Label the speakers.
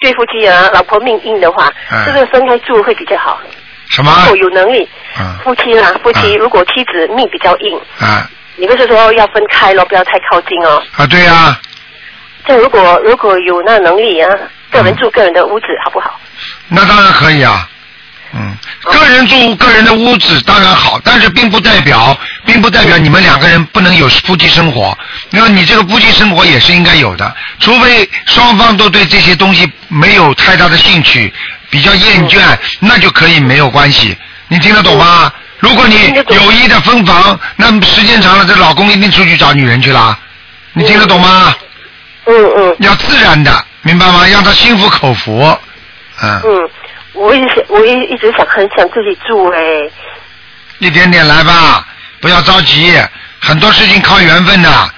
Speaker 1: 对夫妻啊，老婆命硬的话，这个分开住会比较好。
Speaker 2: 什么？
Speaker 1: 如果有能力，夫妻如果妻子命比较硬，你不是说要分开咯，不要太靠近哦。
Speaker 2: 对呀。
Speaker 1: 这如果有那能力啊，个人住个人的屋子好不好？
Speaker 2: 那当然可以啊。个人住个人的屋子当然好，但是并不代表你们两个人不能有夫妻生活。那么你这个夫妻生活也是应该有的，除非双方都对这些东西没有太大的兴趣，比较厌倦，那就可以没有关系。你听得懂吗？如果你有意的分房，那时间长了，这老公一定出去找女人去了。你听得懂吗？要自然的，明白吗？让他心服口服。
Speaker 1: 我一直很想自己住一
Speaker 2: 点点来吧，不要着急，很多事情靠缘分的。